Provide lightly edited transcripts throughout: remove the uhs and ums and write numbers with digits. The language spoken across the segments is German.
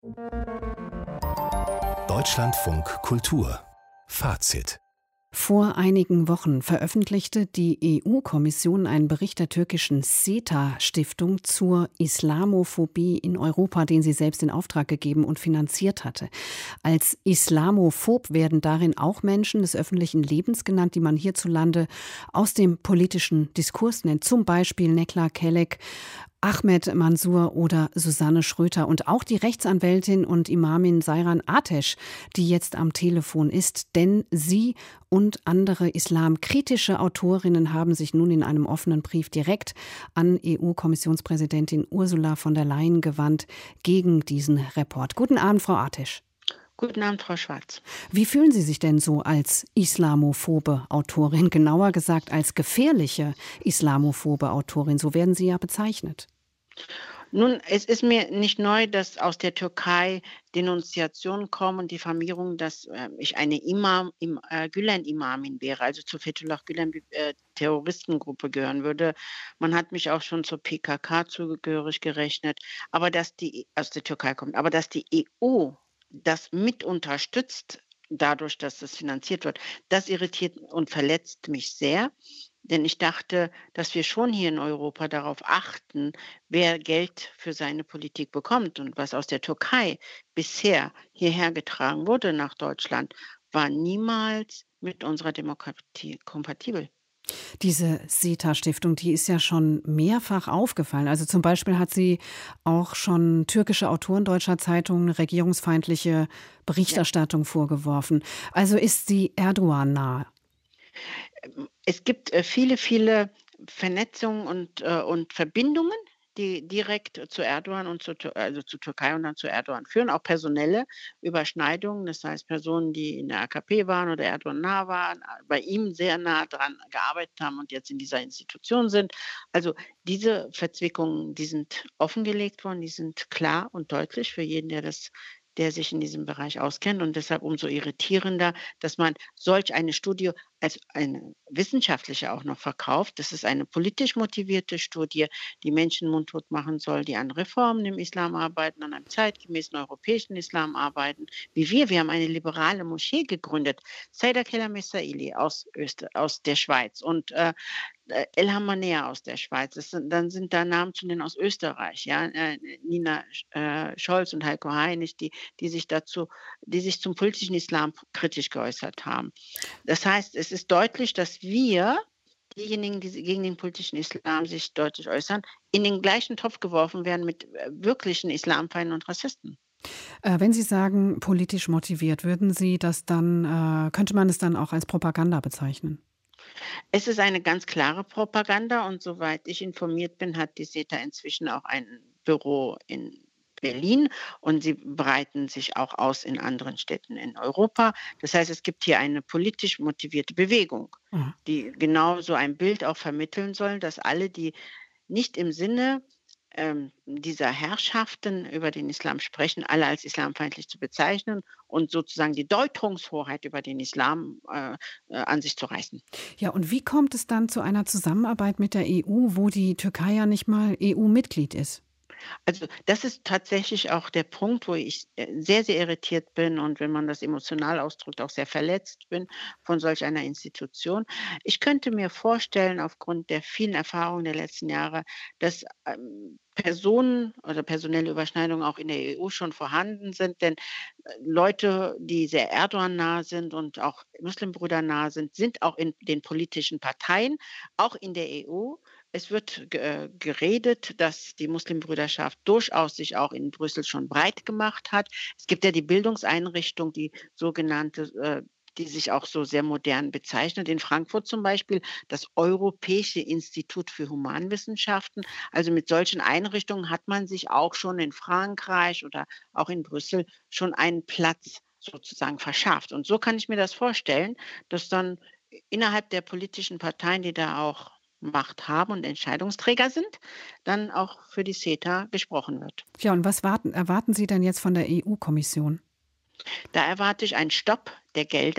Deutschlandfunk Kultur Fazit. Vor einigen Wochen veröffentlichte die EU-Kommission einen Bericht der türkischen SETA-Stiftung zur Islamophobie in Europa, den sie selbst in Auftrag gegeben und finanziert hatte. Als islamophob werden darin auch Menschen des öffentlichen Lebens genannt, die man hierzulande aus dem politischen Diskurs nennt, zum Beispiel Necla Kelek, Ahmed Mansour oder Susanne Schröter und auch die Rechtsanwältin und Imamin Seyran Ateş, die jetzt am Telefon ist, denn sie und andere islamkritische Autorinnen haben sich nun in einem offenen Brief direkt an EU-Kommissionspräsidentin Ursula von der Leyen gewandt gegen diesen Report. Guten Abend, Frau Ateş. Guten Abend, Frau Schwarz. Wie fühlen Sie sich denn so als islamophobe Autorin, genauer gesagt als gefährliche islamophobe Autorin? So werden Sie ja bezeichnet. Nun, es ist mir nicht neu, dass aus der Türkei Denunziationen kommen und Diffamierung, dass ich eine Gülen-Imamin wäre, also zur Fethullah Gülen-Terroristengruppe gehören würde. Man hat mich auch schon zur PKK zugehörig gerechnet, aber dass die aus der Türkei kommt, aber dass die EU das mit unterstützt, dadurch, dass es finanziert wird, das irritiert und verletzt mich sehr. Denn ich dachte, dass wir schon hier in Europa darauf achten, wer Geld für seine Politik bekommt. Und was aus der Türkei bisher hierher getragen wurde nach Deutschland, war niemals mit unserer Demokratie kompatibel. Diese SETA-Stiftung, die ist ja schon mehrfach aufgefallen. Also zum Beispiel hat sie auch schon türkische Autoren deutscher Zeitungen regierungsfeindliche Berichterstattung vorgeworfen. Also ist sie Erdogan nah? Es gibt viele Vernetzungen und Verbindungen, die direkt zu Erdogan und also zur Türkei und dann zu Erdogan führen, auch personelle Überschneidungen, das heißt Personen, die in der AKP waren oder Erdogan nah waren, bei ihm sehr nah dran gearbeitet haben und jetzt in dieser Institution sind. Also diese Verzwickungen, die sind offengelegt worden, die sind klar und deutlich für jeden, der sich in diesem Bereich auskennt und deshalb umso irritierender, dass man solch eine Studie als eine wissenschaftliche auch noch verkauft. Das ist eine politisch motivierte Studie, die Menschen mundtot machen soll, die an Reformen im Islam arbeiten, an einem zeitgemäßen europäischen Islam arbeiten, wie wir. Wir haben eine liberale Moschee gegründet, Sayda Kelam Messaili aus der Schweiz und Elham Manea aus der Schweiz. Dann sind da Namen zu nennen aus Österreich, ja, Nina Scholz und Heiko Heinig, die sich zum politischen Islam kritisch geäußert haben. Das heißt, es ist deutlich, dass wir, diejenigen, die gegen den politischen Islam sich deutlich äußern, in den gleichen Topf geworfen werden mit wirklichen Islamfeinden und Rassisten. Wenn Sie sagen, politisch motiviert, könnte man es dann auch als Propaganda bezeichnen? Es ist eine ganz klare Propaganda und soweit ich informiert bin, hat die SETA inzwischen auch ein Büro in Berlin und sie breiten sich auch aus in anderen Städten in Europa. Das heißt, es gibt hier eine politisch motivierte Bewegung, die genau so ein Bild auch vermitteln soll, dass alle, die nicht im Sinne dieser Herrschaften über den Islam sprechen, alle als islamfeindlich zu bezeichnen und sozusagen die Deutungshoheit über den Islam an sich zu reißen. Ja, und wie kommt es dann zu einer Zusammenarbeit mit der EU, wo die Türkei ja nicht mal EU-Mitglied ist? Also das ist tatsächlich auch der Punkt, wo ich sehr, sehr irritiert bin und wenn man das emotional ausdrückt, auch sehr verletzt bin von solch einer Institution. Ich könnte mir vorstellen, aufgrund der vielen Erfahrungen der letzten Jahre, dass Personen oder personelle Überschneidungen auch in der EU schon vorhanden sind, denn Leute, die sehr Erdogan nah sind und auch Muslimbrüder nah sind, sind auch in den politischen Parteien, auch in der EU. Es wird geredet, dass die Muslimbrüderschaft durchaus sich auch in Brüssel schon breit gemacht hat. Es gibt ja die Bildungseinrichtung, die sogenannte, die sich auch so sehr modern bezeichnet. In Frankfurt zum Beispiel das Europäische Institut für Humanwissenschaften. Also mit solchen Einrichtungen hat man sich auch schon in Frankreich oder auch in Brüssel schon einen Platz sozusagen verschafft. Und so kann ich mir das vorstellen, dass dann innerhalb der politischen Parteien, die da auch Macht haben und Entscheidungsträger sind, dann auch für die SETA gesprochen wird. Ja, und was erwarten Sie denn jetzt von der EU-Kommission? Da erwarte ich einen Stopp der Gelder.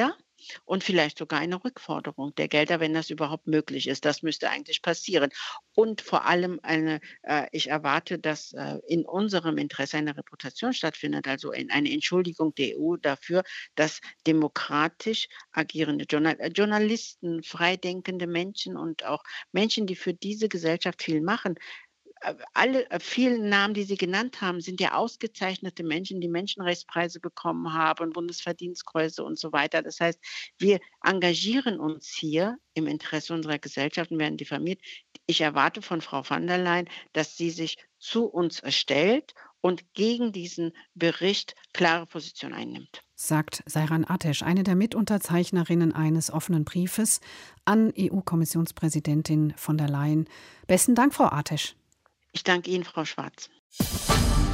und vielleicht sogar eine Rückforderung der Gelder, wenn das überhaupt möglich ist. Das müsste eigentlich passieren. Und vor allem ich erwarte, dass in unserem Interesse eine Reputation stattfindet, also eine Entschuldigung der EU dafür, dass demokratisch agierende Journalisten, freidenkende Menschen und auch Menschen, die für diese Gesellschaft viel machen, alle vielen Namen, die Sie genannt haben, sind ja ausgezeichnete Menschen, die Menschenrechtspreise bekommen haben, Bundesverdienstkreuze und so weiter. Das heißt, wir engagieren uns hier im Interesse unserer Gesellschaft und werden diffamiert. Ich erwarte von Frau von der Leyen, dass sie sich zu uns stellt und gegen diesen Bericht klare Position einnimmt. Sagt Seyran Ateş, eine der Mitunterzeichnerinnen eines offenen Briefes an EU-Kommissionspräsidentin von der Leyen. Besten Dank, Frau Ateş. Ich danke Ihnen, Frau Schwarz.